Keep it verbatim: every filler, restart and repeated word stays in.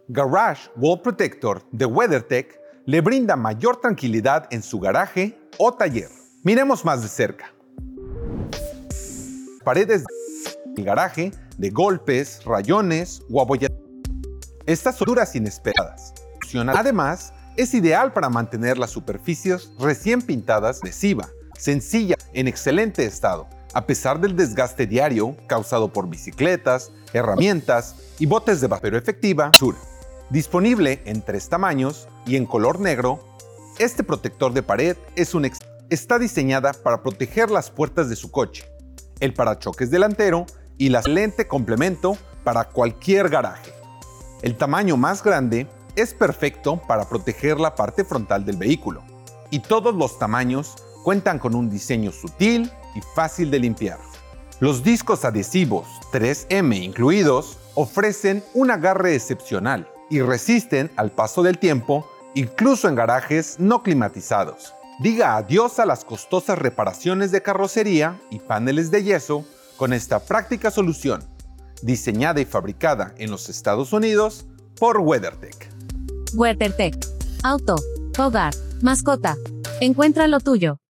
Garage Wall Protector de WeatherTech le brinda mayor tranquilidad en su garaje o taller. Miremos más de cerca. Paredes del garaje de golpes, rayones o abolladuras. Estas son duras inesperadas. Además, es ideal para mantener las superficies recién pintadas adhesiva, sencilla, en excelente estado, a pesar del desgaste diario causado por bicicletas, herramientas y botes de basura, pero efectiva. Disponible en tres tamaños y en color negro, este protector de pared es un ex está diseñada para proteger las puertas de su coche, el parachoques delantero y la excelente complemento para cualquier garaje. El tamaño más grande es perfecto para proteger la parte frontal del vehículo, y todos los tamaños cuentan con un diseño sutil y fácil de limpiar. Los discos adhesivos tres eme incluidos ofrecen un agarre excepcional y resisten al paso del tiempo, incluso en garajes no climatizados. Diga adiós a las costosas reparaciones de carrocería y paneles de yeso con esta práctica solución, diseñada y fabricada en los Estados Unidos por WeatherTech. WeatherTech. Auto, hogar, mascota. Encuentra lo tuyo.